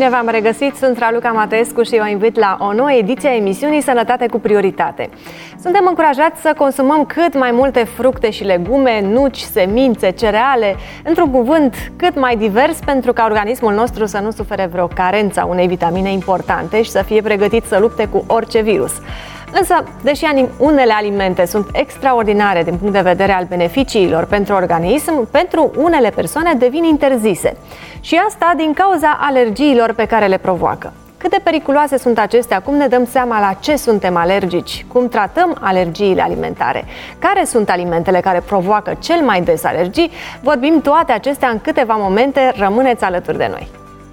Bine v-am regăsit, sunt Raluca Mateescu și vă invit la o nouă ediție a emisiunii Sănătate cu Prioritate. Suntem încurajați să consumăm cât mai multe fructe și legume, nuci, semințe, cereale, într-un cuvânt cât mai divers pentru ca organismul nostru să nu sufere vreo carență a unei vitamine importante și să fie pregătit să lupte cu orice virus. Însă, deși unele alimente sunt extraordinare din punct de vedere al beneficiilor pentru organism, pentru unele persoane devin interzise. Și asta din cauza alergiilor pe care le provoacă. Cât de periculoase sunt acestea, cum ne dăm seama la ce suntem alergici, cum tratăm alergiile alimentare, care sunt alimentele care provoacă cel mai des alergii, vorbim toate acestea în câteva momente, rămâneți alături de noi.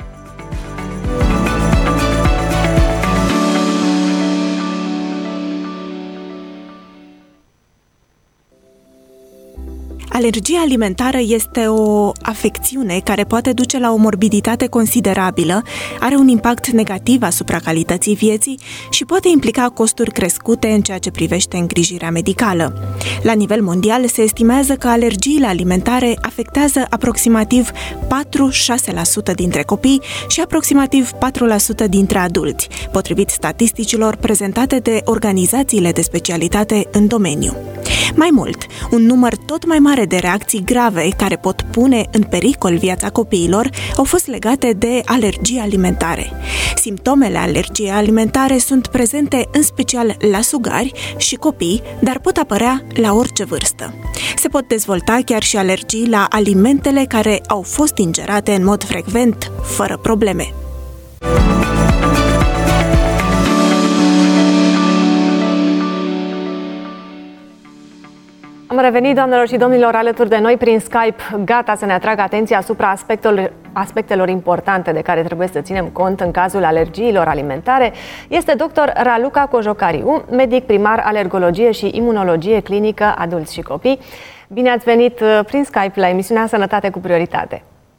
Alergia alimentară este o afecțiune care poate duce la o morbiditate considerabilă, are un impact negativ asupra calității vieții și poate implica costuri crescute în ceea ce privește îngrijirea medicală. La nivel mondial se estimează că alergiile alimentare afectează aproximativ 4-6% dintre copii și aproximativ 4% dintre adulți, potrivit statisticilor prezentate de organizațiile de specialitate în domeniu. Mai mult, un număr tot mai mare de reacții grave care pot pune în pericol viața copiilor au fost legate de alergii alimentare. Simptomele alergiei alimentare sunt prezente în special la sugari și copii, dar pot apărea la orice vârstă. Se pot dezvolta chiar și alergii la alimentele care au fost ingerate în mod frecvent, fără probleme. Am revenit, doamnelor și domnilor, alături de noi prin Skype, gata să ne atragă atenția asupra aspectelor importante de care trebuie să ținem cont în cazul alergiilor alimentare. Este dr. Raluca Cojocariu, medic primar alergologie și imunologie clinică adulți și copii. Bine ați venit prin Skype la emisiunea Sănătate cu Prioritate.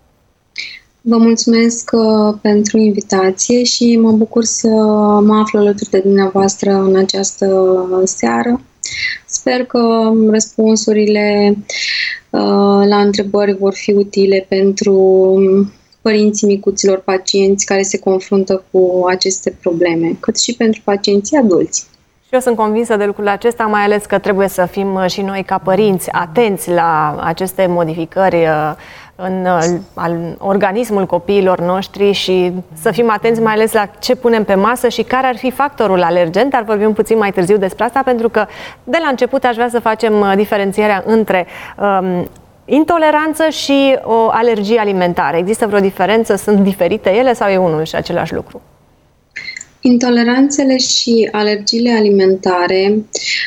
Vă mulțumesc pentru invitație și mă bucur să mă aflu alături de dumneavoastră în această seară. Sper că răspunsurile la întrebări vor fi utile pentru părinții micuților pacienți care se confruntă cu aceste probleme, cât și pentru pacienții adulți. Și eu sunt convinsă de lucrul acesta, mai ales că trebuie să fim și noi ca părinți atenți la aceste modificări în organismul copiilor noștri și să fim atenți mai ales la ce punem pe masă și care ar fi factorul alergen, dar vorbim puțin mai târziu despre asta, pentru că de la început aș vrea să facem diferențierea între intoleranță și o alergie alimentară. Există vreo diferență? Sunt diferite ele sau e unul și același lucru? Intoleranțele și alergiile alimentare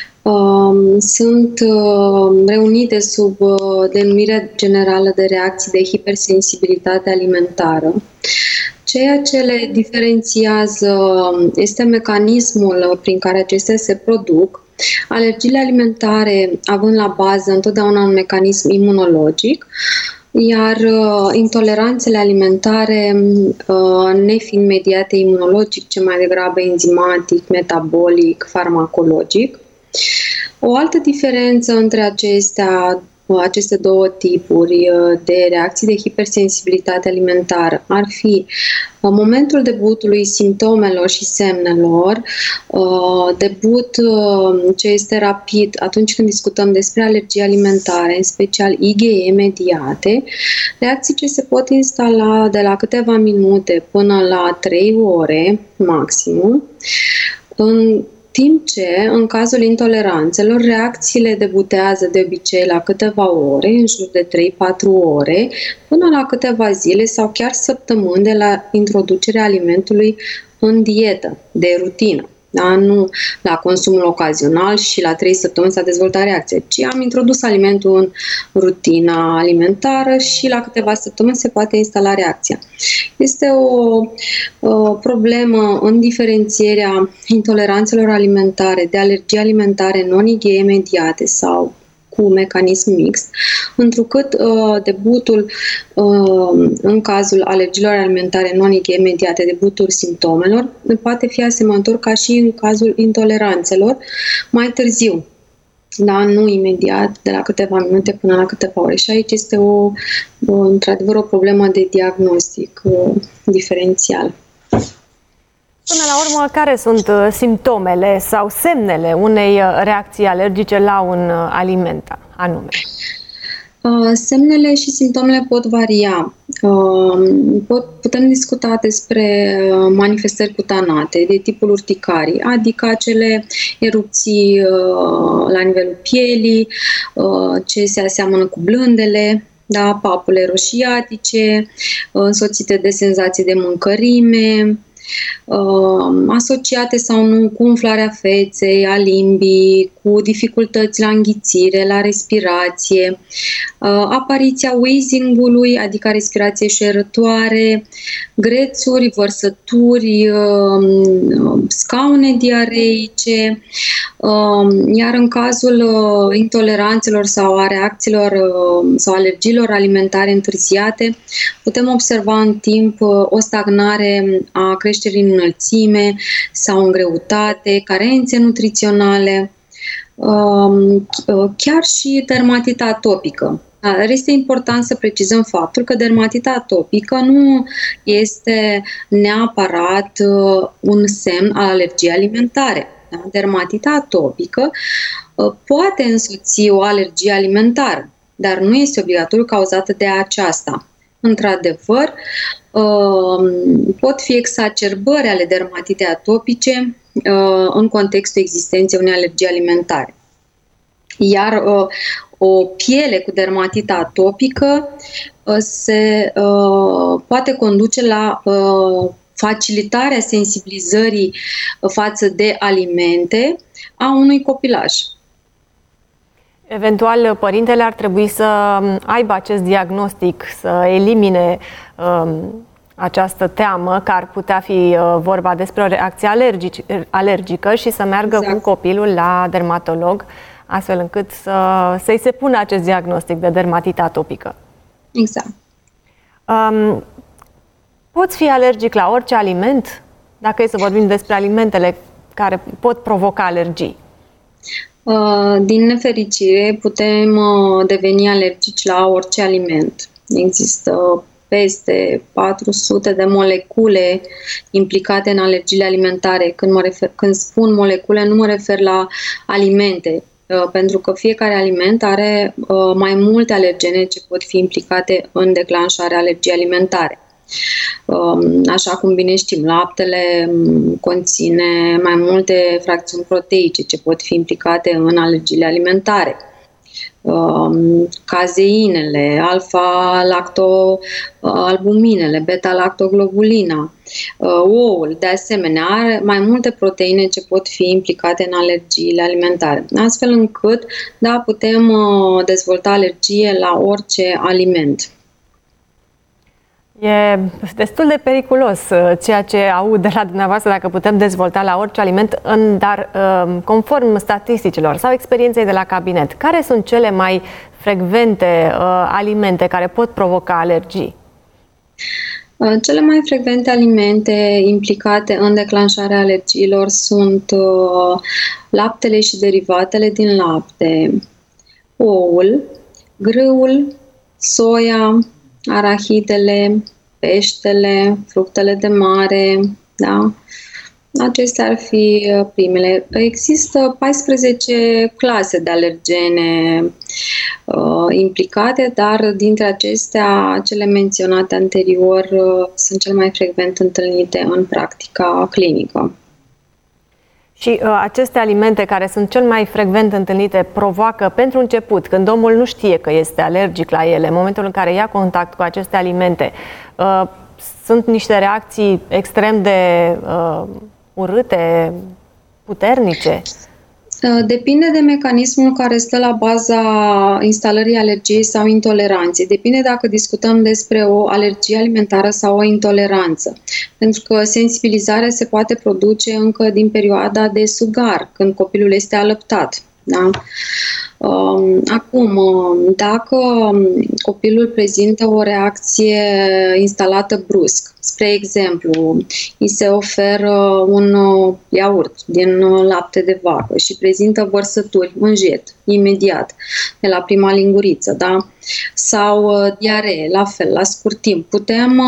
sunt reunite sub denumirea generală de reacții de hipersensibilitate alimentară. Ceea ce le diferențiază este mecanismul prin care acestea se produc, alergiile alimentare având la bază întotdeauna un mecanism imunologic, iar intoleranțele alimentare nefiind mediate imunologic, ci mai degrabă enzimatic, metabolic, farmacologic. O altă diferență între aceste două tipuri de reacții de hipersensibilitate alimentară ar fi momentul debutului simptomelor și semnelor, debut ce este rapid atunci când discutăm despre alergii alimentare, în special IgE mediate, reacții ce se pot instala de la câteva minute până la 3 ore maximum, în timp ce, în cazul intoleranțelor, reacțiile debutează de obicei la câteva ore, în jur de 3-4 ore, până la câteva zile sau chiar săptămâni de la introducerea alimentului în dietă, de rutină. Da? Nu la consumul ocazional și la 3 săptămâni s-a dezvoltat reacția, ci am introdus alimentul în rutina alimentară și la câteva săptămâni se poate instala reacția. Este o problemă în diferențierea intoleranțelor alimentare de alergii alimentare non-IgE mediate sau cu mecanism mixt, întrucât debutul în cazul alergiilor alimentare non-IgE mediate, debutul simptomelor, poate fi asemănător ca și în cazul intoleranțelor mai târziu. Da, nu imediat, de la câteva minute până la câteva ore. Și aici este într-adevăr o problemă de diagnostic diferențial. Până la urmă, care sunt simptomele sau semnele unei reacții alergice la un aliment anume? Semnele și simptomele pot varia. Putem discuta despre manifestări cutanate de tipul urticarii, adică acele erupții la nivelul pielii, ce se aseamănă cu blândele, da, papule roșiatice, însoțite de senzații de mâncărime, asociate sau nu cu umflarea feței, a limbii, cu dificultăți la înghițire, la respirație, apariția wheezing-ului, adică respirație șerătoare, grețuri, vărsături, scaune diareice, iar în cazul intoleranțelor sau a reacțiilor sau alergiilor alimentare întârziate, putem observa în timp o stagnare a creșterii în înălțime sau în greutate, carențe nutriționale, chiar și dermatita atopică. Dar este important să precizăm faptul că dermatita atopică nu este neapărat un semn al alergiei alimentare. Da? Dermatita atopică poate însoți o alergie alimentară, dar nu este obligatoriu cauzată de aceasta. Într-adevăr, pot fi exacerbări ale dermatitei atopice în contextul existenței unei alergii alimentare. Iar o piele cu dermatită atopică se poate conduce la facilitarea sensibilizării față de alimente a unui copilaj. Eventual, părintele ar trebui să aibă acest diagnostic, să elimine această teamă că ar putea fi vorba despre o reacție alergică și să meargă cu copilul la dermatolog, astfel încât să-i se pună acest diagnostic de dermatită atopică. Exact. Poți fi alergic la orice aliment? Dacă e să vorbim despre alimentele care pot provoca alergii. Din nefericire, putem deveni alergici la orice aliment. Există peste 400 de molecule implicate în alergiile alimentare. Când spun molecule, nu mă refer la alimente, pentru că fiecare aliment are mai multe alergene ce pot fi implicate în declanșarea alergiei alimentare. Așa cum bine știm, laptele conține mai multe fracțiuni proteice ce pot fi implicate în alergiile alimentare. Cazeinele, alfa-lactoalbuminele, beta-lactoglobulina, ouul, de asemenea, are mai multe proteine ce pot fi implicate în alergiile alimentare. Astfel încât, da, putem dezvolta alergie la orice aliment. E destul de periculos ceea ce aud de la dumneavoastră, dacă putem dezvolta la orice aliment, dar conform statisticilor sau experienței de la cabinet, care sunt cele mai frecvente alimente care pot provoca alergii? Cele mai frecvente alimente implicate în declanșarea alergiilor sunt laptele și derivatele din lapte, oul, grâul, soia, arahidele, peștele, fructele de mare, da? Acestea ar fi primele. Există 14 clase de alergene implicate, dar dintre acestea, cele menționate anterior sunt cel mai frecvent întâlnite în practica clinică. Și aceste alimente care sunt cel mai frecvent întâlnite provoacă, pentru început, când omul nu știe că este alergic la ele, în momentul în care ia contact cu aceste alimente, sunt niște reacții extrem de urâte, puternice? Depinde de mecanismul care stă la baza instalării alergiei sau intoleranței. Depinde dacă discutăm despre o alergie alimentară sau o intoleranță. Pentru că sensibilizarea se poate produce încă din perioada de sugar, când copilul este alăptat. Da? Acum, dacă copilul prezintă o reacție instalată brusc, spre exemplu, îi se oferă un iaurt din lapte de vacă și prezintă vărsături în jet, imediat, de la prima linguriță, da? Sau diaree, la fel, la scurt timp, putem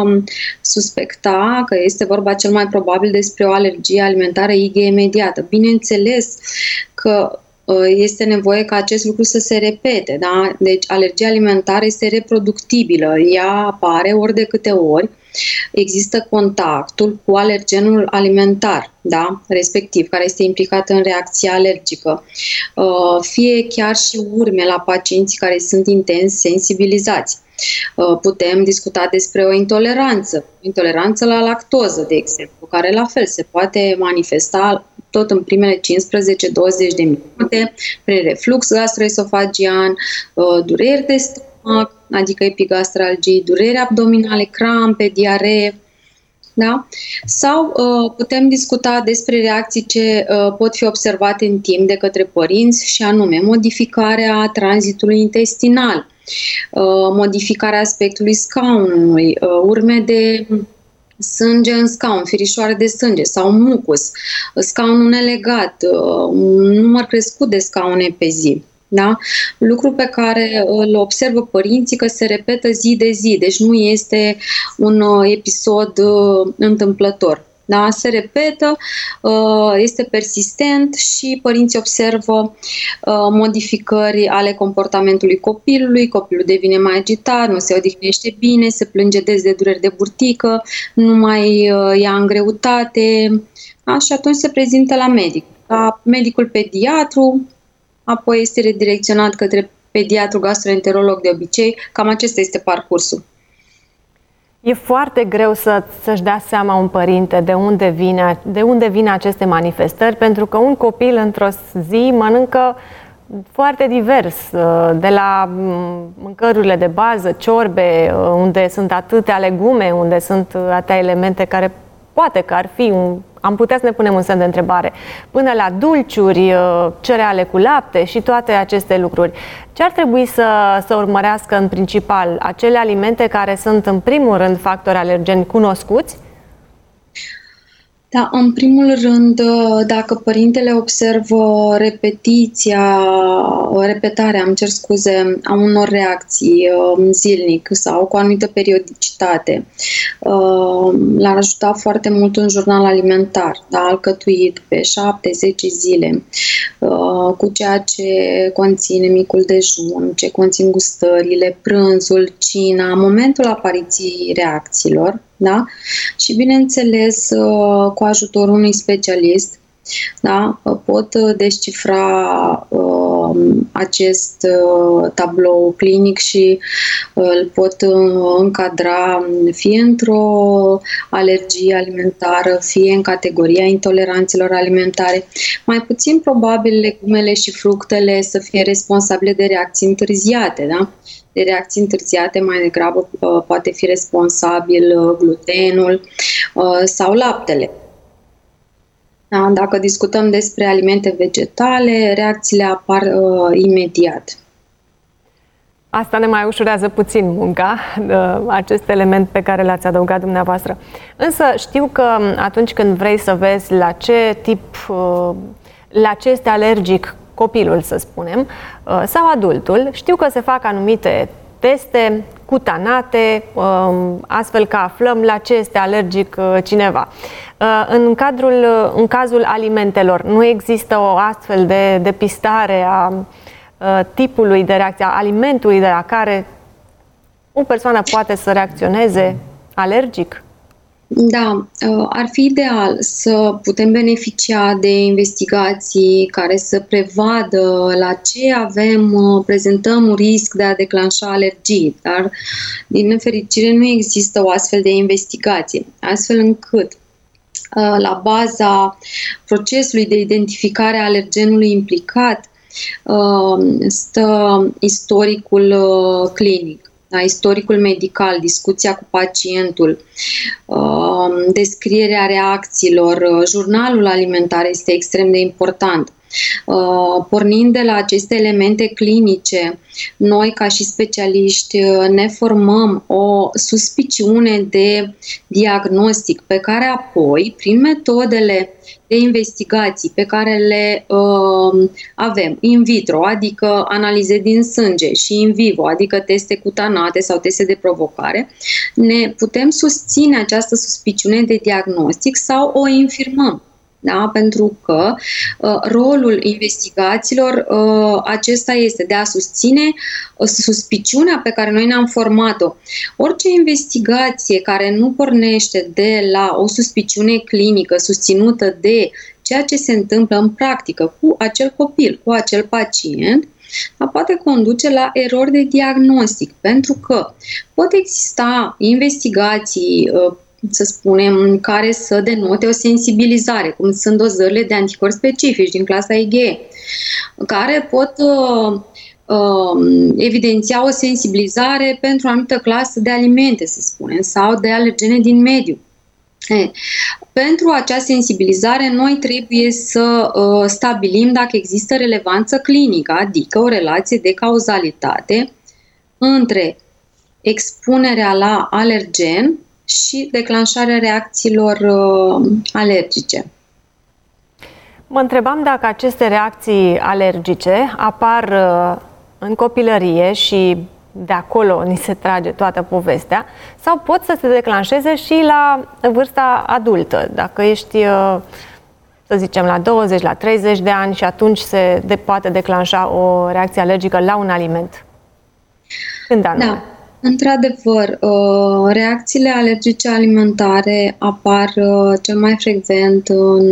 suspecta că este vorba cel mai probabil despre o alergie alimentară IgE imediată. Bineînțeles că este nevoie ca acest lucru să se repete, da? Deci alergia alimentară este reproductibilă, ea apare ori de câte ori există contactul cu alergenul alimentar, da? Respectiv, care este implicat în reacția alergică. Fie chiar și urme la pacienții care sunt intens sensibilizați. Putem discuta despre o intoleranță la lactoză, de exemplu, care la fel se poate manifesta tot în primele 15-20 de minute, prin reflux gastroesofagian, dureri de stomac, adică epigastralgii, dureri abdominale, crampe, diaree, da? Sau putem discuta despre reacții ce pot fi observate în timp de către părinți și anume modificarea tranzitului intestinal, modificarea aspectului scaunului, urme de sânge în scaun, firișoare de sânge sau mucus, scaunul nelegat, un număr crescut de scaune pe zi. Da? Lucru pe care îl observă părinții că se repetă zi de zi, deci nu este un episod întâmplător. Da? Se repetă, este persistent și părinții observă modificări ale comportamentului copilului, copilul devine mai agitat, nu se odihnește bine, se plânge des de dureri de burtică, nu mai ia în greutate, da? Și atunci se prezintă la medic, la medicul pediatru, apoi este redirecționat către pediatru gastroenterolog de obicei, cam acesta este parcursul. E foarte greu să-și dea seama un părinte de unde vin aceste manifestări, pentru că un copil într-o zi mănâncă foarte divers, de la mâncărurile de bază, ciorbe, unde sunt atâtea legume, unde sunt atâtea elemente care poate că ar fi am putea să ne punem un semn de întrebare, până la dulciuri, cereale cu lapte și toate aceste lucruri. Ce ar trebui să urmărească în principal? Acele alimente care sunt în primul rând factori alergeni cunoscuți? Da, în primul rând, dacă părintele observă repetarea, a unor reacții zilnic sau cu o anumită periodicitate, l-ar ajuta foarte mult un jurnal alimentar, da, alcătuit pe 7-10 zile, cu ceea ce conține micul dejun, ce conțin gustările, prânzul, cina, momentul apariției reacțiilor, da? Și bineînțeles, cu ajutorul unui specialist, da, pot descifra acest tablou clinic și îl pot încadra fie într-o alergie alimentară, fie în categoria intoleranțelor alimentare. Mai puțin probabil legumele și fructele să fie responsabile de reacții întârziate, da? De reacții întârziate mai degrabă poate fi responsabil glutenul sau laptele. Da? Dacă discutăm despre alimente vegetale, reacțiile apar imediat. Asta ne mai ușurează puțin munca, acest element pe care l-ați adăugat dumneavoastră. Însă știu că atunci când vrei să vezi la ce este alergic copilul, să spunem, sau adultul, știu că se fac anumite teste cutanate, astfel că aflăm la ce este alergic cineva. În cazul alimentelor, nu există o astfel de depistare a tipului de reacție, a alimentului de la care o persoană poate să reacționeze alergic? Da, ar fi ideal să putem beneficia de investigații care să prevadă la ce prezentăm un risc de a declanșa alergii, dar din nefericire nu există o astfel de investigație, astfel încât la baza procesului de identificare a alergenului implicat stă istoricul clinic. Da, istoricul medical, discuția cu pacientul, descrierea reacțiilor, jurnalul alimentar este extrem de important. Pornind de la aceste elemente clinice, noi ca și specialiști ne formăm o suspiciune de diagnostic pe care apoi, prin metodele de investigații pe care le avem in vitro, adică analize din sânge, și in vivo, adică teste cutanate sau teste de provocare, ne putem susține această suspiciune de diagnostic sau o infirmăm. Da? Pentru că rolul investigațiilor acesta este de a susține suspiciunea pe care noi ne-am format-o. Orice investigație care nu pornește de la o suspiciune clinică susținută de ceea ce se întâmplă în practică cu acel copil, cu acel pacient, poate conduce la erori de diagnostic, pentru că pot exista investigații, să spunem, care să denote o sensibilizare, cum sunt dozările de anticorpi specifici din clasa IgE, care pot evidenția o sensibilizare pentru o anumită clasă de alimente, să spunem, sau de alergene din mediu. Pentru acea sensibilizare, noi trebuie să stabilim dacă există relevanță clinică, adică o relație de cauzalitate între expunerea la alergen și declanșarea reacțiilor alergice. Mă întrebam dacă aceste reacții alergice apar în copilărie și de acolo ni se trage toată povestea, sau pot să se declanșeze și la vârsta adultă, dacă ești, să zicem, la 20, la 30 de ani și atunci se poate declanșa o reacție alergică la un aliment. Când anume? Da. Într-adevăr, reacțiile alergice alimentare apar cel mai frecvent în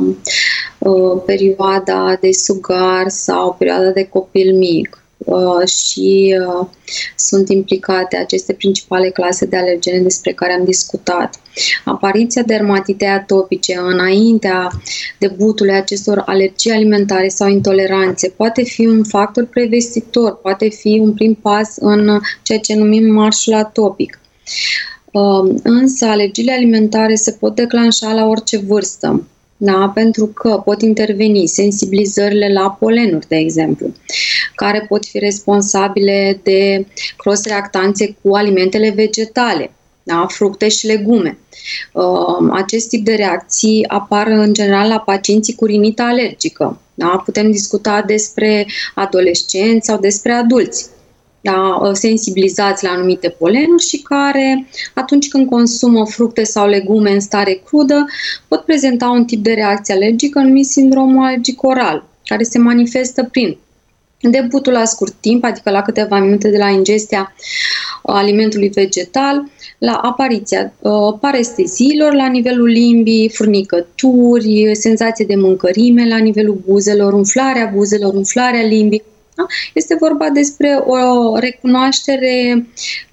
perioada de sugar sau perioada de copil mic și sunt implicate aceste principale clase de alergene despre care am discutat. Apariția dermatitei atopice înaintea debutului acestor alergii alimentare sau intoleranțe poate fi un factor prevestitor, poate fi un prim pas în ceea ce numim marșul atopic. Însă alergiile alimentare se pot declanșa la orice vârstă. Da, pentru că pot interveni sensibilizările la polenuri, de exemplu, care pot fi responsabile de cross-reactanțe cu alimentele vegetale, da, fructe și legume. Acest tip de reacții apar în general la pacienții cu rinită alergică. Da? Putem discuta despre adolescenți sau despre adulți, da, sensibilizați la anumite polenuri și care, atunci când consumă fructe sau legume în stare crudă, pot prezenta un tip de reacție alergică numit sindromul alergic oral, care se manifestă prin debutul la scurt timp, adică la câteva minute de la ingestia alimentului vegetal, la apariția paresteziilor la nivelul limbii, furnicături, senzație de mâncărime la nivelul buzelor, umflarea limbii. Da? Este vorba despre o recunoaștere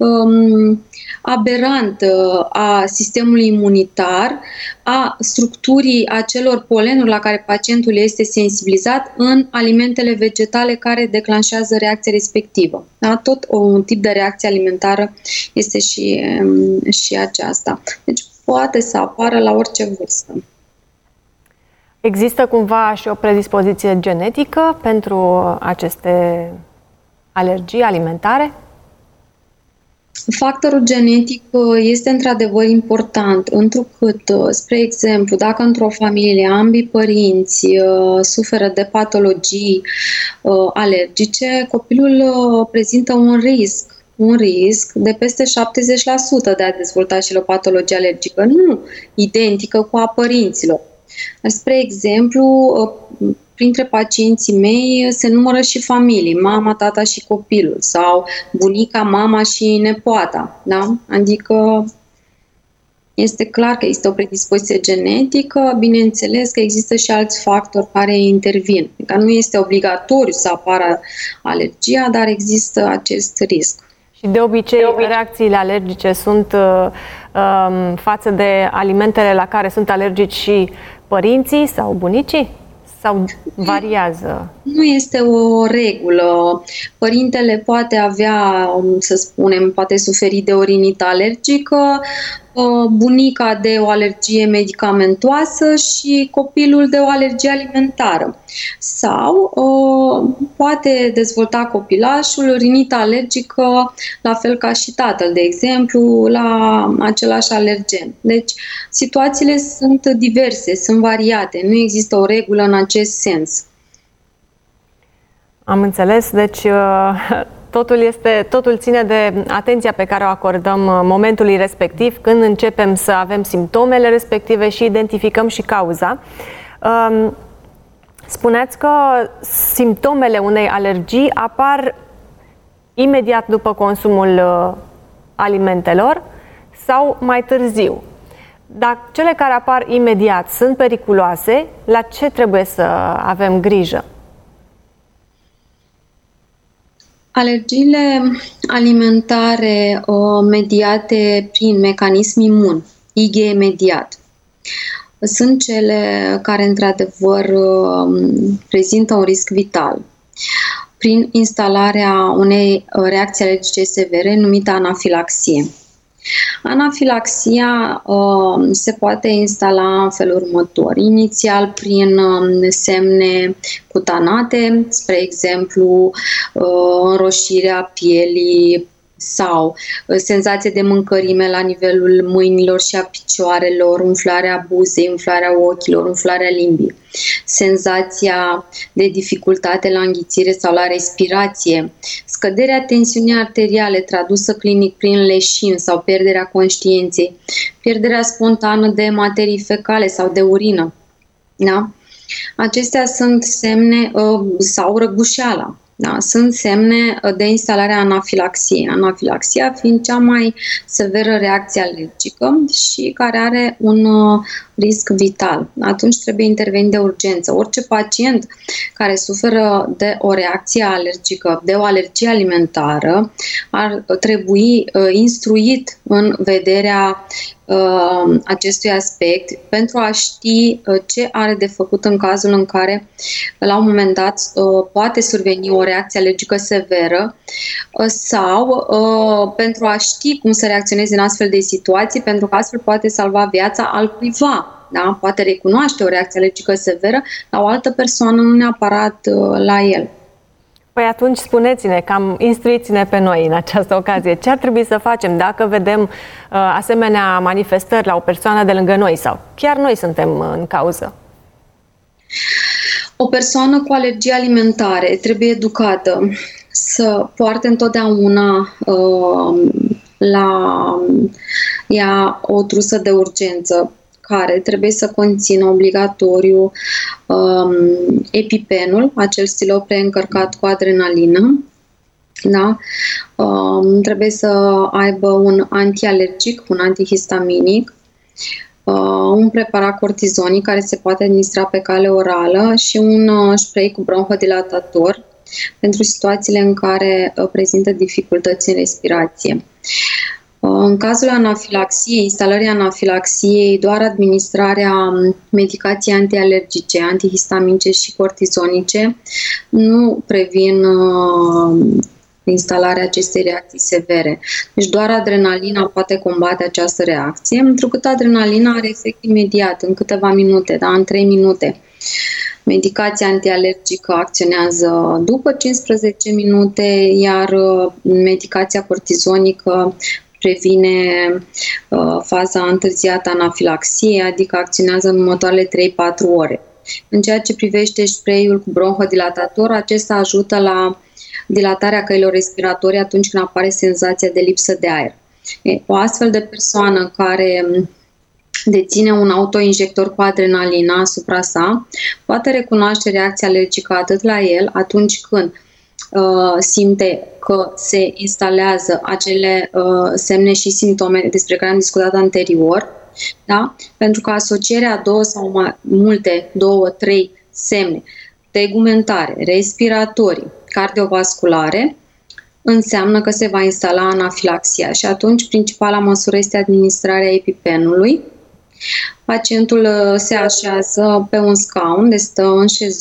aberantă a sistemului imunitar, a structurii acelor polenuri la care pacientul este sensibilizat în alimentele vegetale care declanșează reacția respectivă. Da? Tot un tip de reacție alimentară este și aceasta. Deci poate să apară la orice vârstă. Există cumva și o predispoziție genetică pentru aceste alergii alimentare? Factorul genetic este într-adevăr important, întrucât, spre exemplu, dacă într-o familie ambii părinți suferă de patologii alergice, copilul prezintă un risc de peste 70% de a dezvolta și o patologie alergică, nu identică cu a părinților. Spre exemplu, printre pacienții mei se numără și familii, mama, tata și copilul, sau bunica, mama și nepoata. Da? Adică este clar că există o predispoziție genetică, bineînțeles că există și alți factori care intervin. Adică nu este obligatoriu să apară alergia, dar există acest risc. Și de obicei, reacțiile alergice sunt față de alimentele la care sunt alergici și părinții sau bunicii? Sau variază? nu este o regulă. Părintele poate avea, să spunem, poate suferi de o rinită alergică, bunica de o alergie medicamentoasă și copilul de o alergie alimentară. Sau poate dezvolta copilașul rinită alergică, la fel ca și tatăl, de exemplu, la același alergen. Deci, situațiile sunt diverse, sunt variate, nu există o regulă în acest sens. Am înțeles, deci totul ține de atenția pe care o acordăm momentului respectiv, când începem să avem simptomele respective și identificăm și cauza. Spuneați că simptomele unei alergii apar imediat după consumul alimentelor sau mai târziu. Dacă cele care apar imediat sunt periculoase, la ce trebuie să avem grijă? Alergiile alimentare mediate prin mecanism imun, IgE mediat, sunt cele care într-adevăr prezintă un risc vital prin instalarea unei reacții alergice severe numită anafilaxie. Anafilaxia se poate instala în felul următor. Inițial prin semne cutanate, spre exemplu înroșirea pielii sau senzație de mâncărime la nivelul mâinilor și a picioarelor, umflarea buzei, umflarea ochilor, umflarea limbii, senzația de dificultate la înghițire sau la respirație, scăderea tensiunii arteriale tradusă clinic prin leșin sau pierderea conștiinței, pierderea spontană de materii fecale sau de urină. Da? Acestea sunt semne, sau răgușeala. Da, sunt semne de instalare a anafilaxiei. Anafilaxia fiind cea mai severă reacție alergică și care are un risc vital. Atunci trebuie intervenit de urgență. Orice pacient care suferă de o reacție alergică, de o alergie alimentară, ar trebui instruit în vederea acestui aspect pentru a ști ce are de făcut în cazul în care la un moment dat poate surveni o reacție alergică severă sau pentru a ști cum să reacționeze în astfel de situații, pentru că astfel poate salva viața altcuiva. Da? Poate recunoaște o reacție alergică severă la o altă persoană, nu neapărat la el. Păi atunci spuneți-ne, cam instruiți-ne pe noi în această ocazie. Ce ar trebui să facem dacă vedem asemenea manifestări la o persoană de lângă noi sau chiar noi suntem în cauză? O persoană cu alergii alimentare trebuie educată să poarte întotdeauna la ea o trusă de urgență care trebuie să conțină obligatoriu EpiPenul, acel stilou preîncărcat cu adrenalină. Da? Trebuie să aibă un antialergic, un antihistaminic, un preparat cortizonic care se poate administra pe cale orală și un spray cu bronhodilatator pentru situațiile în care prezintă dificultăți în respirație. În cazul anafilaxiei, instalării anafilaxiei, doar administrarea medicației antialergice, antihistaminice și cortizonice nu previn instalarea acestei reacții severe. Deci doar adrenalina poate combate această reacție, întrucât adrenalina are efect imediat, în câteva minute, da, în 3 minute. Medicația antialergică acționează după 15 minute, iar medicația cortizonică previne faza întârziată a anafilaxiei, adică acționează în următoarele 3-4 ore. În ceea ce privește spray-ul cu bronhodilatator, acesta ajută la dilatarea căilor respiratorii atunci când apare senzația de lipsă de aer. O astfel de persoană care deține un autoinjector cu adrenalina asupra sa poate recunoaște reacția alergică atât la el atunci când simte că se instalează acele semne și simptome despre care am discutat anterior, da? Pentru că asocierea două sau mai multe, 2-3 semne tegumentare, respiratorii, cardiovasculare, înseamnă că se va instala anafilaxia și atunci principala măsură este administrarea EpiPenului. Pacientul se așează pe un scaun, de stă înșezut,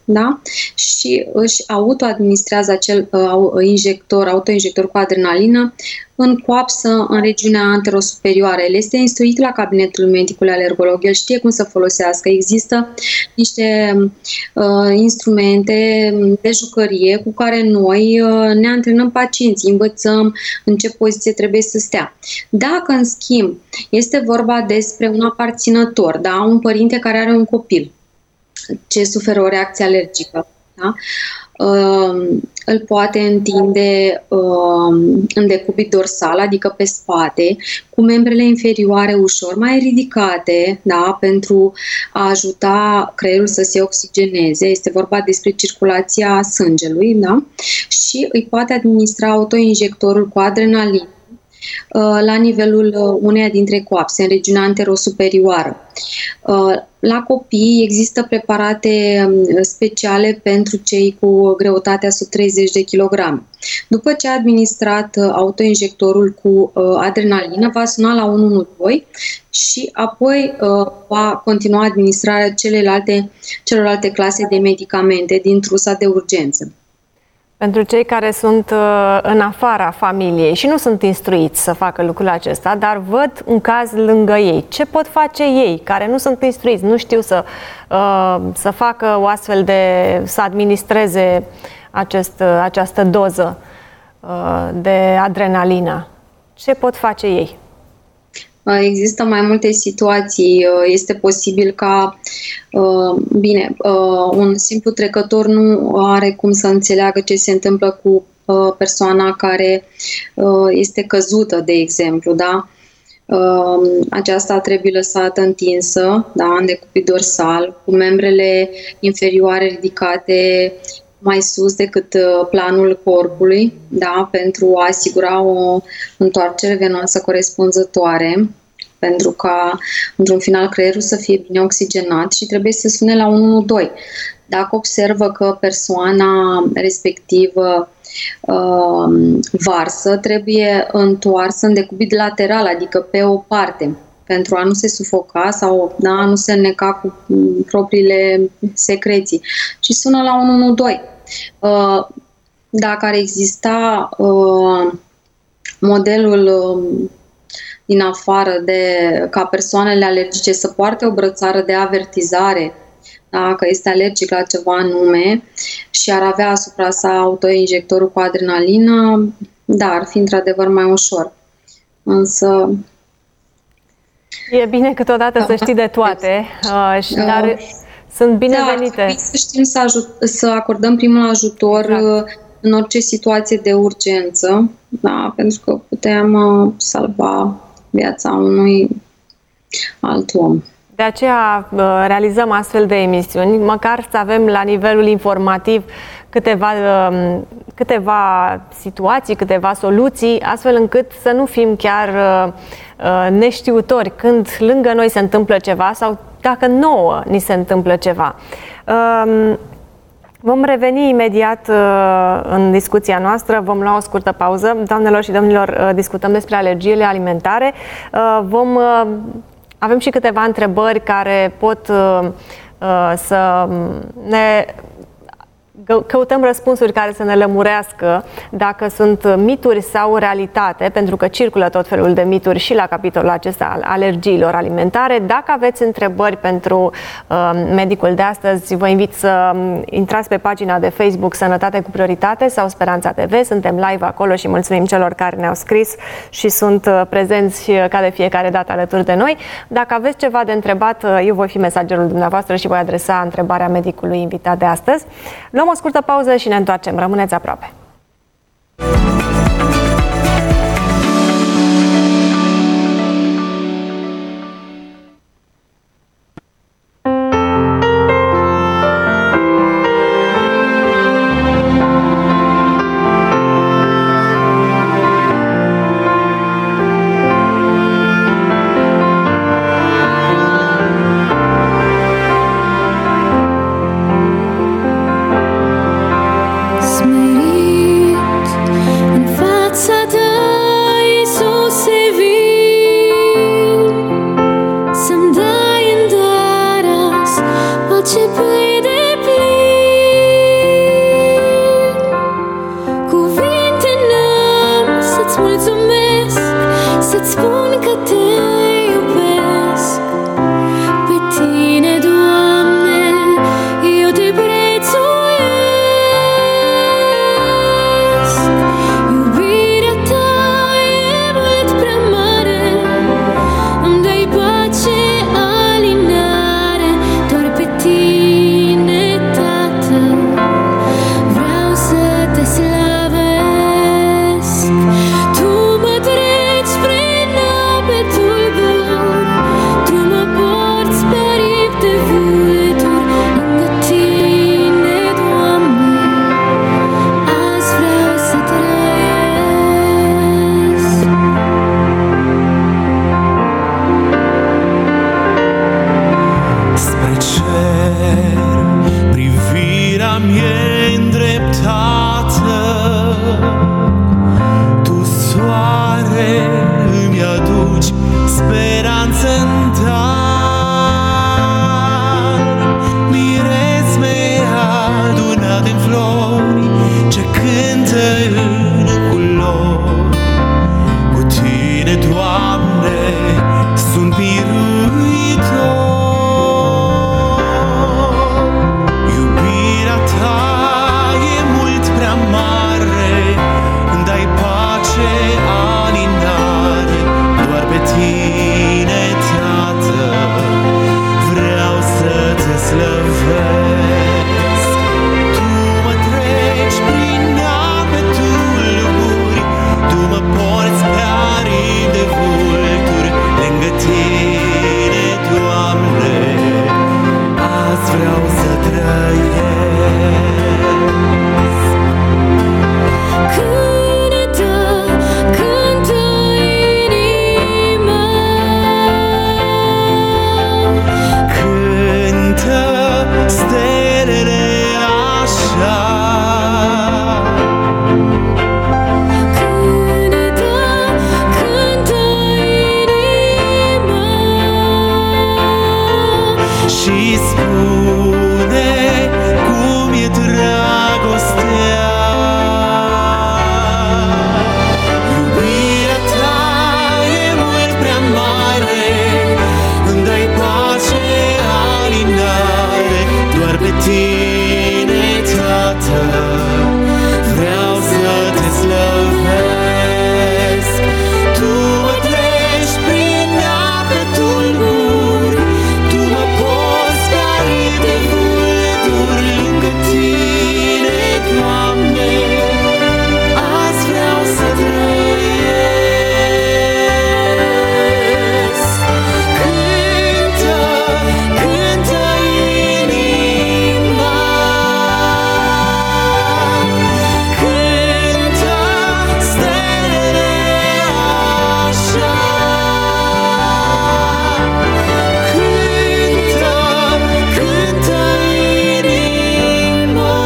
da? Și își autoadministrează acel autoinjector cu adrenalină în coapsă, în regiunea anterosuperioară. El este instruit la cabinetul medicului alergolog, el știe cum să folosească. Există niște instrumente de jucărie cu care noi ne antrenăm pacienții, învățăm în ce poziție trebuie să stea. Dacă, în schimb, este vorba despre un aparținător, da? Un părinte care are un copil ce suferă o reacție alergică, da? Îl poate întinde în decubit dorsal, adică pe spate, cu membrele inferioare ușor mai ridicate, da? Pentru a ajuta creierul să se oxigeneze. Este vorba despre circulația sângelui, da? Și îi poate administra autoinjectorul cu adrenalină la nivelul uneia dintre coapse, în regiunea anterosuperioară. La copii există preparate speciale pentru cei cu greutatea sub 30 de kg. După ce a administrat autoinjectorul cu adrenalină, va suna la 112 și apoi va continua administrarea celorlalte clase de medicamente din trusa de urgență. Pentru cei care sunt în afara familiei și nu sunt instruiți să facă lucrul acesta, dar văd un caz lângă ei, ce pot face ei care nu sunt instruiți, nu știu să facă o astfel să administreze această doză de adrenalină? Ce pot face ei? Există mai multe situații. Este posibil ca, un simplu trecător nu are cum să înțeleagă ce se întâmplă cu persoana care este căzută, de exemplu, da? Aceasta trebuie lăsată întinsă, da? În decupit dorsal, cu membrele inferioare ridicate mai sus decât planul corpului, da? Pentru a asigura o întoarcere venoasă corespunzătoare, pentru ca, într-un final, creierul să fie bine oxigenat și trebuie să sune la 112. Dacă observă că persoana respectivă varsă, trebuie întoarsă în decubit lateral, adică pe o parte, pentru a nu se sufoca sau a nu se înneca cu propriile secreții. Și sună la 112. Dacă ar exista modelul din afară ca persoanele alergice să poarte o brățară de avertizare, da, că este alergic la ceva anume și ar avea asupra sa autoinjectorul cu adrenalină, da, ar fi într-adevăr mai ușor. Însă e bine câteodată să știi de toate, dar sunt binevenite. Da, să știm să acordăm primul ajutor în orice situație de urgență, da, pentru că putem salva viața unui alt om. De aceea realizăm astfel de emisiuni, măcar să avem la nivelul informativ câteva situații, câteva soluții, astfel încât să nu fim chiar neștiutori când lângă noi se întâmplă ceva sau dacă nouă ni se întâmplă ceva. Vom reveni imediat în discuția noastră, vom lua o scurtă pauză. Doamnelor și domnilor, discutăm despre alergiile alimentare. Avem și câteva întrebări care pot să ne căutăm răspunsuri care să ne lămurească dacă sunt mituri sau realitate, pentru că circulă tot felul de mituri și la capitolul acesta al alergiilor alimentare. Dacă aveți întrebări pentru medicul de astăzi, vă invit să intrați pe pagina de Facebook Sănătate cu Prioritate sau Speranța TV. Suntem live acolo și mulțumim celor care ne-au scris și sunt prezenți ca de fiecare dată alături de noi. Dacă aveți ceva de întrebat, eu voi fi mesagerul dumneavoastră și voi adresa întrebarea medicului invitat de astăzi. Luăm o scurtă pauză și ne întoarcem. Rămâneți aproape. Smerit să-ți mulțumesc, să-ți spun că te iubesc. Pe tine, Doamne, eu te prețuiesc. Iubirea ta e mult prea mare, îmi dai pace, alinare. Doar pe tine, Tată, vreau să te slăvesc. Tu mă treci prin ape tulburi, tu mă porți pe aripi de vulturi. Lângă tine, Doamne, azi vreau să trăiesc. Spre cer privirea mie îndreptată, tu, soare, îmi aduci speranță în dar. Miresme adunate-n flori ce cântă în culori. Cu tine, Doamne, sunt biruitor. Iubirea ta e mult prea mare, îmi dai pace, alinare. Doar pe tine, Tată, vreau să te slăvesc. Tu mă treci prin ape tulburi, tu mă porți pe aripi de vulturi. Lângă tine, Doamne, azi vreau să trăiesc. Cântă, cântă inima, Cântă stelele așa, cântă, cântă inima. și spune cum e dragostea. Iubirea ta e mult prea mare, îmi dai pace, alinare. Doar pe tine, Tată, vreau să te slăvesc. Tu mă treci prin ape tulburi, tu mă porți pe aripi de vulturi. Lângă tine, Doamne, azi vreau să trăiesc. Cântă, cântă inima, cântă stelele așa, cântă, cântă inima.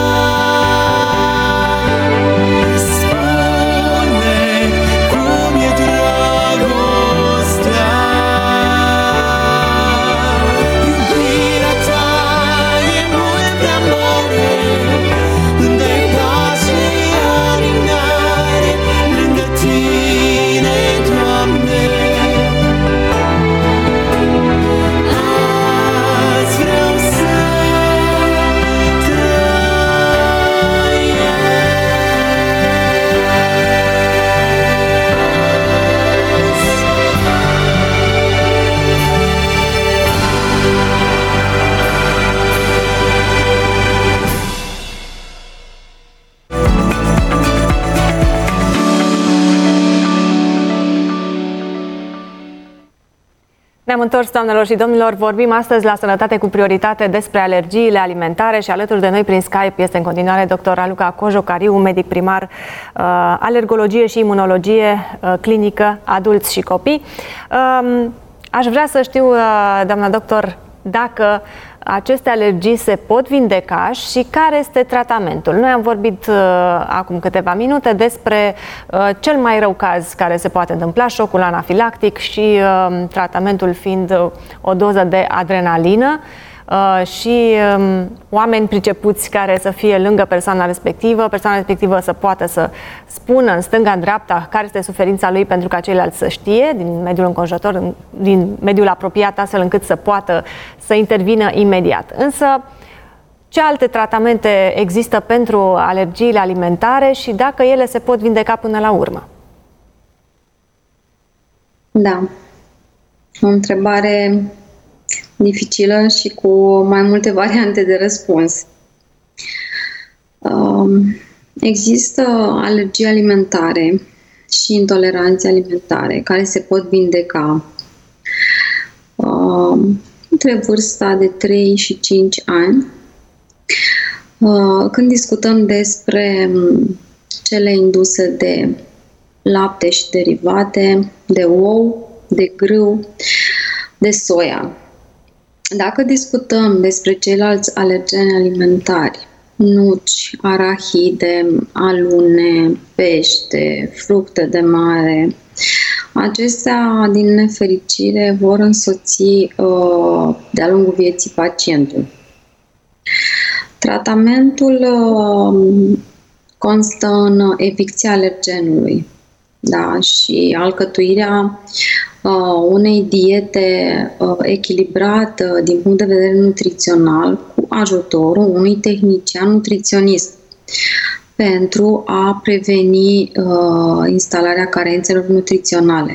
Spune cum e dragostea. Iubirea ta e mult prea mare, îmi dai pace, alinare. Lângă tine, Doamne, azi vreau să Ne-am întors, doamnelor și domnilor, vorbim astăzi la Sănătate cu Prioritate despre alergiile alimentare și alături de noi prin Skype este în continuare dr. Raluca Cojocariu, medic primar, alergologie și imunologie clinică, adulți și copii. Aș vrea să știu, doamna doctor, dacă aceste alergii se pot vindeca și care este tratamentul. Noi am vorbit acum câteva minute despre cel mai rău caz care se poate întâmpla, șocul anafilactic și tratamentul fiind o doză de adrenalină. și oameni pricepuți care să fie lângă persoana respectivă să poată să spună în stânga, în dreapta, care este suferința lui pentru ca ceilalți să știe din mediul înconjurător, din mediul apropiat, astfel încât să poată să intervină imediat. Însă, ce alte tratamente există pentru alergiile alimentare și dacă ele se pot vindeca până la urmă? Da. O întrebare dificilă și cu mai multe variante de răspuns. Există alergii alimentare și intoleranțe alimentare care se pot vindeca între vârsta de 3 și 5 ani. Când discutăm despre cele induse de lapte și derivate, de ou, de grâu, de soia. Dacă discutăm despre ceilalți alergeni alimentari, nuci, arahide, alune, pește, fructe de mare, acestea, din nefericire, vor însoți de-a lungul vieții pacientului. Tratamentul constă în evicția alergenului, da, și alcătuirea unei diete echilibrată din punct de vedere nutrițional cu ajutorul unui tehnician nutriționist pentru a preveni instalarea carențelor nutriționale.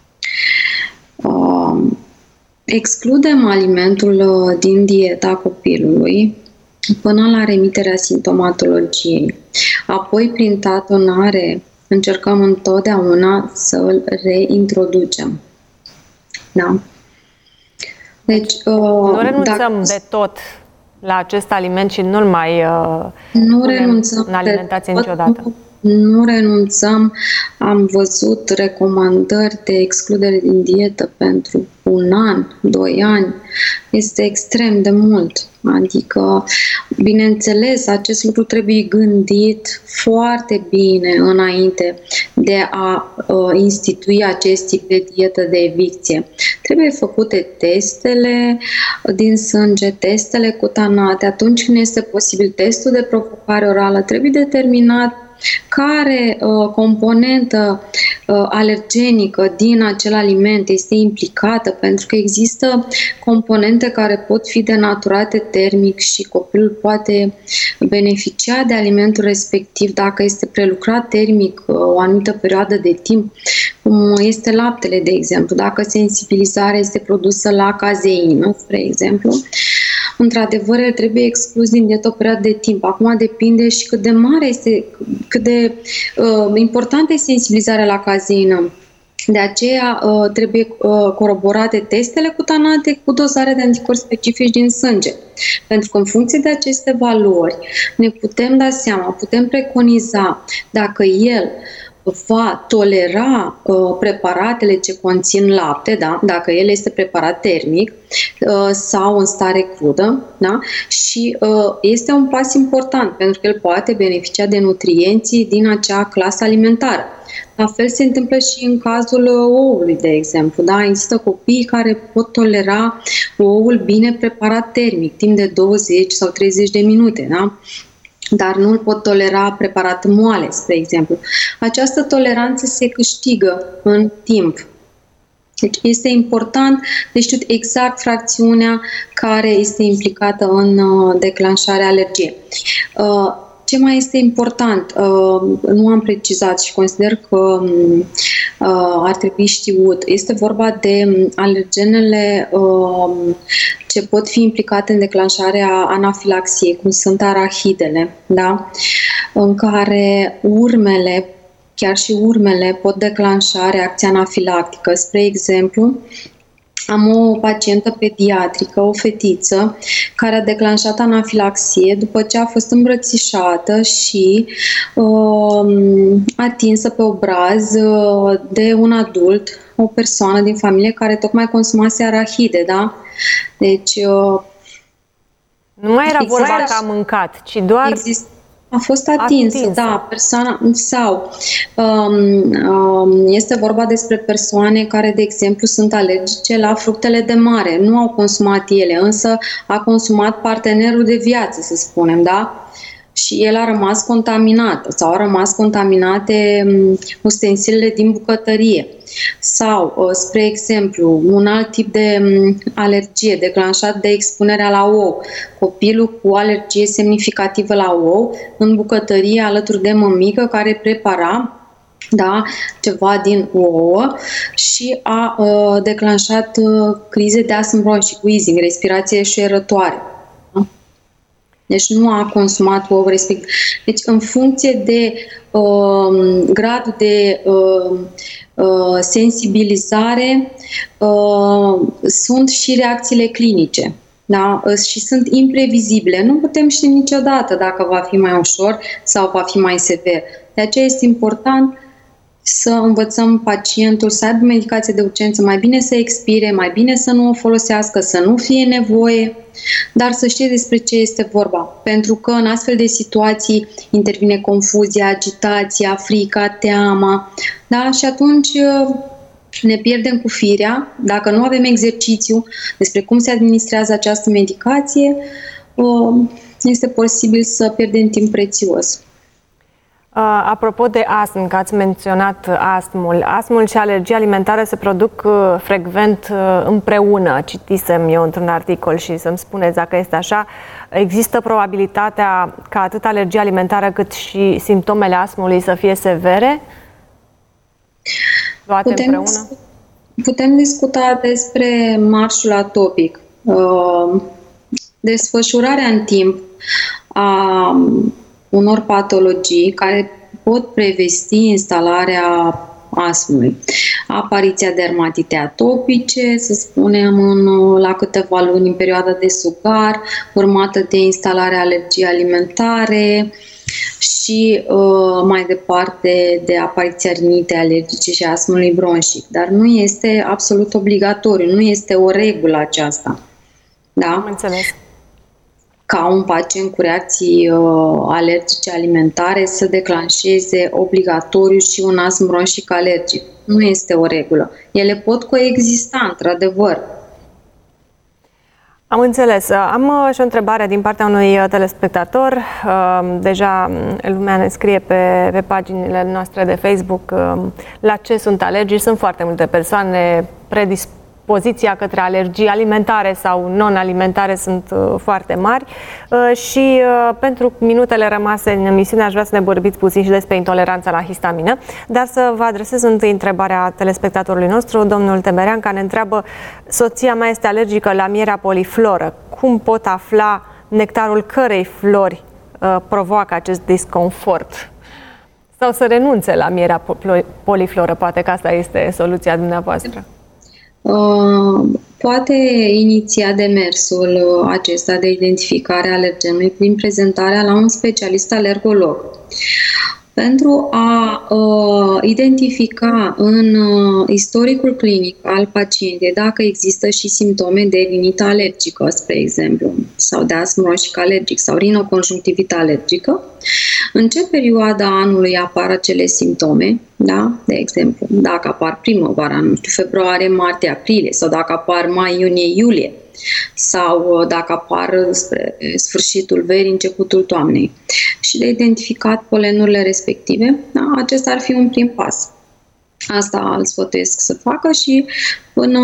Excludem alimentul din dieta copilului până la remiterea simptomatologiei. Apoi, prin tatonare, încercăm întotdeauna să îl reintroducem. Da? Deci, nu renunțăm de tot la acest aliment și nu-l mai punem în alimentație niciodată. Nu renunțăm. Am văzut recomandări de excludere din dietă pentru 1 an, 2 ani. Este extrem de mult. Adică, bineînțeles, acest lucru trebuie gândit foarte bine înainte de a institui acest tip de dietă de evicție. Trebuie făcute testele din sânge, testele cutanate. Atunci când este posibil testul de provocare orală, trebuie determinat care componentă alergenică din acel aliment este implicată, pentru că există componente care pot fi denaturate termic și copilul poate beneficia de alimentul respectiv dacă este prelucrat termic o anumită perioadă de timp, cum este laptele, de exemplu. Dacă sensibilizarea este produsă la cazeină, spre exemplu, într-adevăr, el trebuie exclus din dietă o perioadă de timp. Acum depinde și cât de mare este, cât de importantă este sensibilizarea la cazeină. De aceea trebuie coroborate testele cutanate cu dozare de anticorpi specifici din sânge. Pentru că în funcție de aceste valori ne putem da seama, putem preconiza dacă el va tolera preparatele ce conțin lapte, da? Dacă el este preparat termic sau în stare crudă, da? Și este un pas important pentru că el poate beneficia de nutrienții din acea clasă alimentară. La fel se întâmplă și în cazul oului, de exemplu. Da? Există copii care pot tolera oul bine preparat termic, timp de 20 sau 30 de minute, da? Dar nu îl pot tolera preparat moale, spre exemplu. Această toleranță se câștigă în timp. Deci este important de știut exact fracțiunea care este implicată în declanșarea alergiei. Ce mai este important? Nu am precizat și consider că ar trebui știut. Este vorba de alergenele ce pot fi implicate în declanșarea anafilaxiei, cum sunt arahidele, da? În care urmele, chiar și urmele, pot declanșa reacția anafilactică. Spre exemplu, am o pacientă pediatrică, o fetiță, care a declanșat anafilaxie după ce a fost îmbrățișată și atinsă pe obraz de un adult, o persoană din familie care tocmai consumase arahide, da? Deci... nu mai era vorba că a mâncat, ci doar A fost atinsă, da, persoana sau este vorba despre persoane care, de exemplu, sunt alergice la fructele de mare. Nu au consumat ele, însă a consumat partenerul de viață, să spunem, da? Și el a rămas contaminat sau au rămas contaminate ustensilele din bucătărie. Sau, spre exemplu, un alt tip de alergie declanșat de expunerea la ou. Copilul cu alergie semnificativă la ou în bucătărie alături de mămică care prepara ceva din ouă și a declanșat crize de astm bronșic, wheezing, respirație eșuierătoare. Deci nu a consumat ouă respectiv. Deci în funcție de gradul de sensibilizare sunt și reacțiile clinice. Da? Și sunt imprevizibile. Nu putem ști niciodată dacă va fi mai ușor sau va fi mai sever. De aceea este important să învățăm pacientul să aibă medicație de urgență, mai bine să expire, mai bine să nu o folosească, să nu fie nevoie, dar să știe despre ce este vorba. Pentru că în astfel de situații intervine confuzia, agitația, frica, teama, da? Și atunci ne pierdem cu firea. Dacă nu avem exercițiu despre cum se administrează această medicație, este posibil să pierdem timp prețios. Apropo de astm, că ați menționat astmul și alergia alimentară se produc frecvent împreună. Citisem eu într-un articol și să-mi spuneți dacă este așa. Există probabilitatea ca atât alergia alimentară cât și simptomele astmului să fie severe? Luate împreună? Putem discuta despre marșul atopic. Desfășurarea în timp a unor patologii care pot prevesti instalarea astmului. Apariția dermatitei atopice, să spunem, la câteva luni în perioada de sugar, urmată de instalarea alergiei alimentare și mai departe de apariția rinitei alergice și astmului bronșic. Dar nu este absolut obligatoriu, nu este o regulă aceasta. Da? Am înțeles. Ca un pacient cu reacții alergice alimentare să declanșeze obligatoriu și un astm bronșic alergic. Nu este o regulă. Ele pot coexista, într-adevăr. Am înțeles. Am și o întrebare din partea unui telespectator. Deja lumea ne scrie pe paginile noastre de Facebook la ce sunt alergici. Sunt foarte multe persoane predispoziția către alergii alimentare sau non-alimentare sunt foarte mari și pentru minutele rămase în emisiune aș vrea să ne vorbiți puțin și despre intoleranța la histamină, dar să vă adresez întâi întrebarea telespectatorului nostru, domnul Temerean, care ne întreabă: soția mea este alergică la mierea polifloră. Cum pot afla nectarul cărei flori provoacă acest disconfort? Sau să renunțe la mierea polifloră? Poate că asta este soluția dumneavoastră. Poate iniția demersul acesta de identificare a alergenului prin prezentarea la un specialist alergolog. Pentru a identifica în istoricul clinic al pacientei dacă există și simptome de rinită alergică, spre exemplu, sau de astm bronșic alergic sau rinoconjunctivită alergică, în ce perioadă anului apar acele simptome, da? De exemplu, dacă apar primăvara, februarie, martie, aprilie, sau dacă apar mai, iunie, iulie, sau dacă apar spre sfârșitul verii, începutul toamnei. Și de identificat polenurile respective, da? Acesta ar fi un prim pas. Asta îl sfătuiesc să facă și până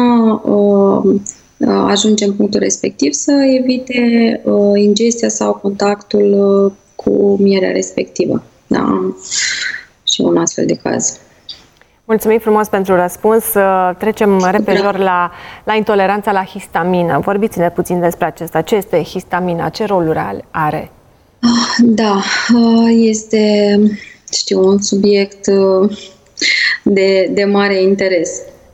ajunge în punctul respectiv să evite ingestia sau contactul cu mierea respectivă. Da? Și un astfel de caz. Mulțumim frumos pentru răspuns. Trecem repejor la intoleranța la histamină. Vorbiți-ne puțin despre acesta. Ce este histamina? Ce roluri are? Da, este, un subiect de mare interes.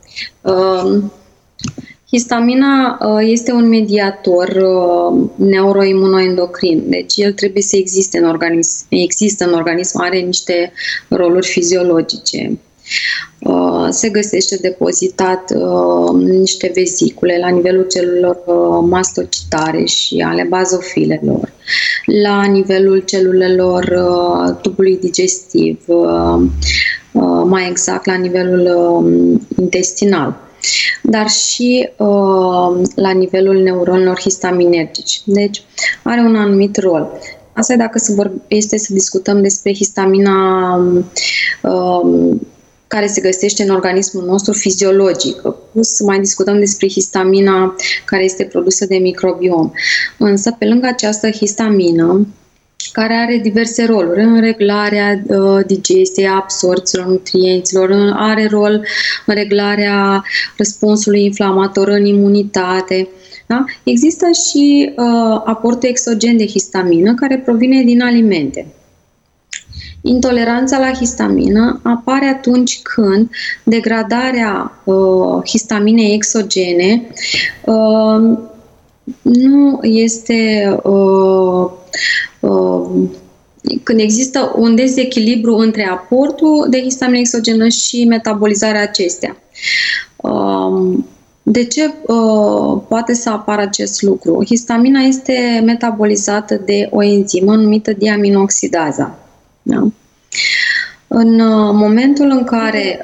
Histamina este un mediator neuroimunoendocrin, deci el trebuie să existe în organism. Există în organism, are niște roluri fiziologice. Se găsește depozitat niște vezicule la nivelul celulelor mastocitare și ale bazofilelor. la nivelul celulelor tubului digestiv, mai exact la nivelul intestinal, dar și la nivelul neuronilor histaminergici. Deci are un anumit rol. Asta e dacă este să discutăm despre histamina care se găsește în organismul nostru fiziologic. Să mai discutăm despre histamina care este produsă de microbiom. Însă, pe lângă această histamină, care are diverse roluri în reglarea digestiei, absorpțiilor nutrienților, are rol în reglarea răspunsului inflamator, în imunitate. Da? Există și aportul exogen de histamină care provine din alimente. Intoleranța la histamină apare atunci când degradarea histaminei exogene nu este când există un dezechilibru între aportul de histamină exogenă și metabolizarea acestea. De ce poate să apară acest lucru? Histamina este metabolizată de o enzimă numită diaminoxidaza. Da? În momentul în care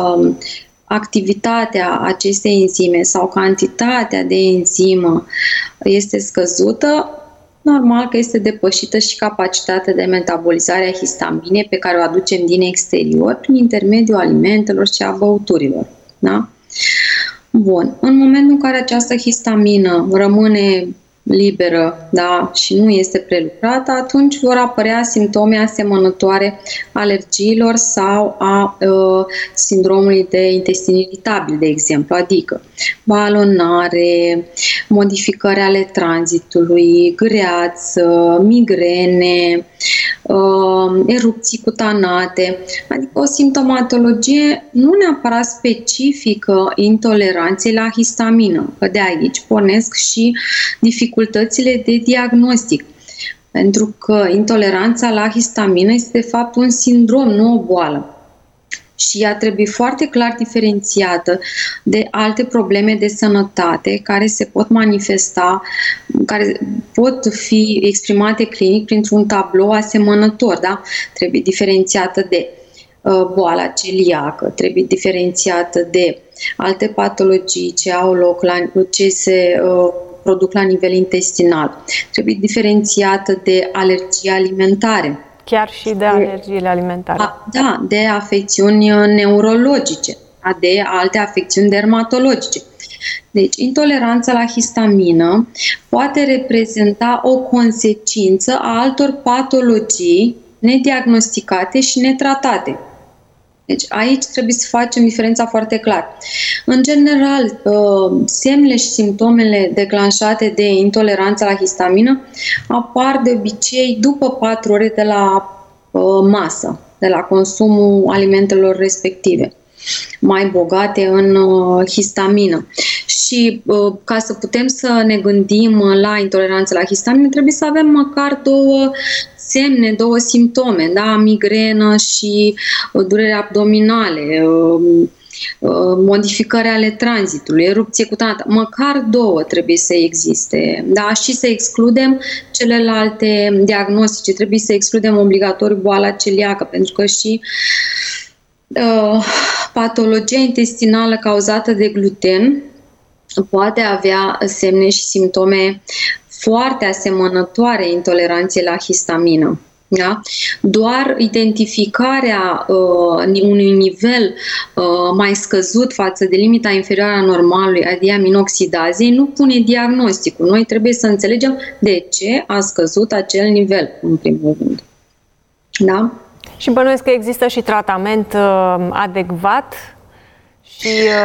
activitatea acestei enzime sau cantitatea de enzimă este scăzută, normal că este depășită și capacitatea de metabolizare a histaminei pe care o aducem din exterior prin intermediul alimentelor și a băuturilor. Da? Bun. În momentul în care această histamină rămâne liberă, da, și nu este prelucrată, atunci vor apărea simptome asemănătoare alergiilor sau a sindromului de intestin iritabil, de exemplu, adică balonare, modificări ale tranzitului, greață, migrene, erupții cutanate, adică o simptomatologie nu neapărat specifică intoleranței la histamină, că de aici pornesc și dificultățile de diagnostic. Pentru că intoleranța la histamină este de fapt un sindrom, nu o boală. Și ea trebuie foarte clar diferențiată de alte probleme de sănătate care se pot manifesta, care pot fi exprimate clinic printr-un tablou asemănător. Da? Trebuie diferențiată de boala celiacă, trebuie diferențiată de alte patologii ce au loc, ce se produc la nivel intestinal. Trebuie diferențiată de alergii alimentare. Chiar și de alergiile alimentare. Da, de afecțiuni neurologice, de alte afecțiuni dermatologice. Deci, intoleranța la histamină poate reprezenta o consecință a altor patologii nediagnosticate și netratate. Deci aici trebuie să facem diferența foarte clar. În general, semnele și simptomele declanșate de intoleranță la histamină apar de obicei după 4 ore de la masă, de la consumul alimentelor respective, mai bogate în histamină. Și ca să putem să ne gândim la intoleranță la histamină, trebuie să avem măcar 2 semne, 2 simptome, da? Migrenă și durere abdominale, modificări ale tranzitului, erupție cutanată, măcar 2 trebuie să existe, da? Și să excludem celelalte diagnostice, trebuie să excludem obligatoriu boala celiacă, pentru că și patologia intestinală cauzată de gluten poate avea semne și simptome foarte asemănătoare intoleranței la histamină. Da? Doar identificarea unui nivel mai scăzut față de limita inferioară a normalului a diaminoxidazei nu pune diagnosticul. Noi trebuie să înțelegem de ce a scăzut acel nivel, în primul rând. Da? Și bănuiesc că există și tratament adecvat și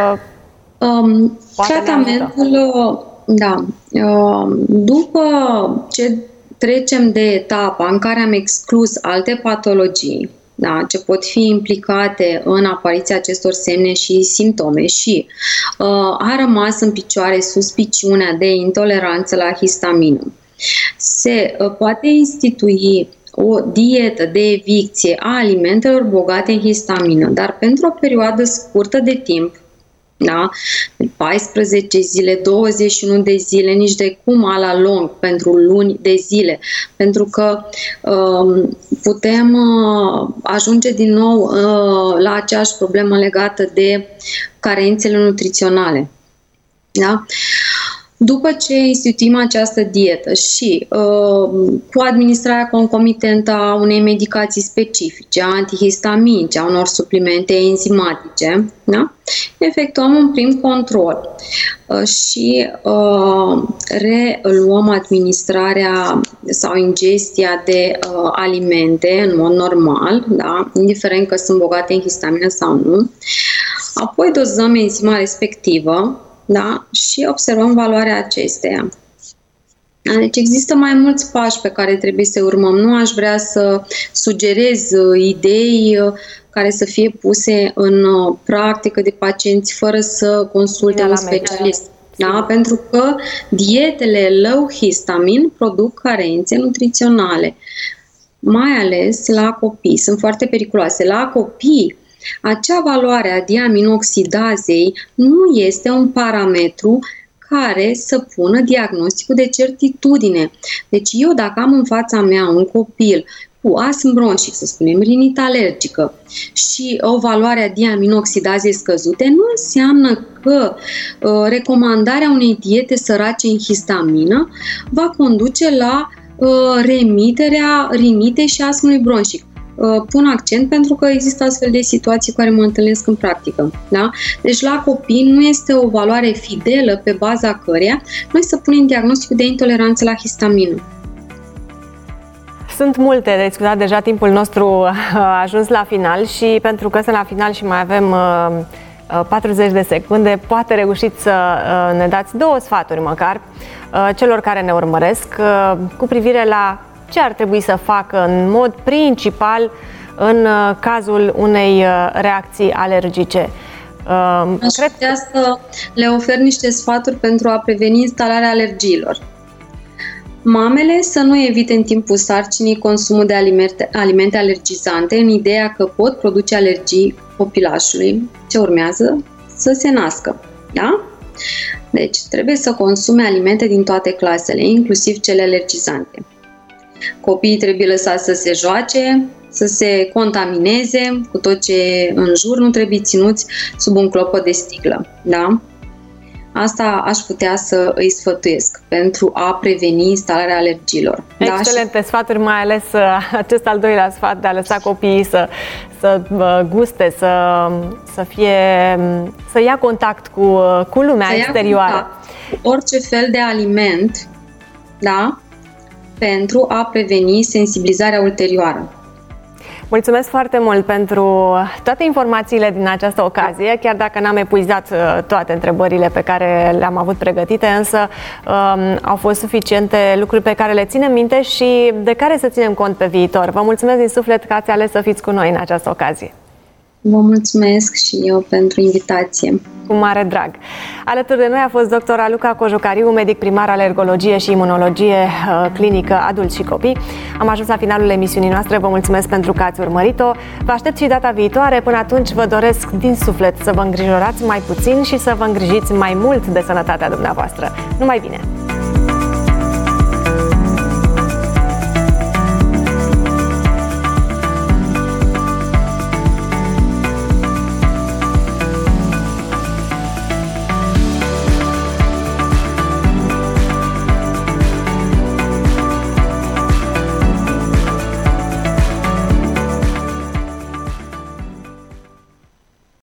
tratamentul, da, după ce trecem de etapa în care am exclus alte patologii, da, ce pot fi implicate în apariția acestor semne și simptome și a rămas în picioare suspiciunea de intoleranță la histamină, se poate institui o dietă de evicție a alimentelor bogate în histamină, dar pentru o perioadă scurtă de timp, Da? 14 zile, 21 de zile, nici de cum la lung, pentru luni de zile, pentru că putem ajunge din nou la aceeași problemă legată de carențele nutriționale. Da? După ce instituim această dietă și cu administrarea concomitentă a unei medicații specifice, a antihistaminice, a unor suplimente enzimatice, da? Efectuăm un prim control și reluăm administrarea sau ingestia de alimente în mod normal, da? Indiferent că sunt bogate în histamină sau nu. Apoi dozăm enzima respectivă, da? Și observăm valoarea acesteia. Deci există mai mulți pași pe care trebuie să urmăm. Nu aș vrea să sugerez idei care să fie puse în practică de pacienți fără să consulte un specialist. Da? Pentru că dietele low histamin produc carențe nutriționale, mai ales la copii. Sunt foarte periculoase. La copii, acea valoare a diaminoxidazei nu este un parametru care să pună diagnosticul de certitudine. Deci eu dacă am în fața mea un copil cu astm bronșic, să spunem, rinită alergică și o valoare a diaminoxidazei scăzute, nu înseamnă că recomandarea unei diete sărace în histamină va conduce la remiterea rinitei și astmului bronșic. Pun accent pentru că există astfel de situații care mă întâlnesc în practică. Da? Deci la copii nu este o valoare fidelă pe baza căreia noi să punem diagnosticul de intoleranță la histamină. Sunt multe de discutat, deja timpul nostru a ajuns la final și pentru că sunt la final și mai avem 40 de secunde, poate reușiți să ne dați 2 sfaturi măcar celor care ne urmăresc cu privire la ce ar trebui să facă în mod principal în cazul unei reacții alergice. Aș putea să le ofer niște sfaturi pentru a preveni instalarea alergiilor. Mamele să nu evite în timpul sarcinii consumul de alimente alergizante în ideea că pot produce alergii copilașului ce urmează să se nască. Da? Deci trebuie să consume alimente din toate clasele, inclusiv cele alergizante. Copiii trebuie lăsați să se joace, să se contamineze cu tot ce e în jur, nu trebuie ținuți sub un clopot de sticlă. Da? Asta aș putea să îi sfătuiesc pentru a preveni instalarea alergiilor. Excelente sfaturi, mai ales acest al doilea sfat de a lăsa copiii să guste, să ia contact cu lumea exterioară. Orice fel de aliment, da? Pentru a preveni sensibilizarea ulterioară. Mulțumesc foarte mult pentru toate informațiile din această ocazie, chiar dacă n-am epuizat toate întrebările pe care le-am avut pregătite, însă au fost suficiente lucruri pe care le ținem minte și de care să ținem cont pe viitor. Vă mulțumesc din suflet că ați ales să fiți cu noi în această ocazie. Vă mulțumesc și eu pentru invitație. Cu mare drag. Alături de noi a fost dr. Raluca Cojucariu, medic primar alergologie și imunologie clinică adulți și copii. Am ajuns la finalul emisiunii noastre. Vă mulțumesc pentru că ați urmărit-o. Vă aștept și data viitoare. Până atunci vă doresc din suflet să vă îngrijorați mai puțin și să vă îngrijiți mai mult de sănătatea dumneavoastră. Numai bine!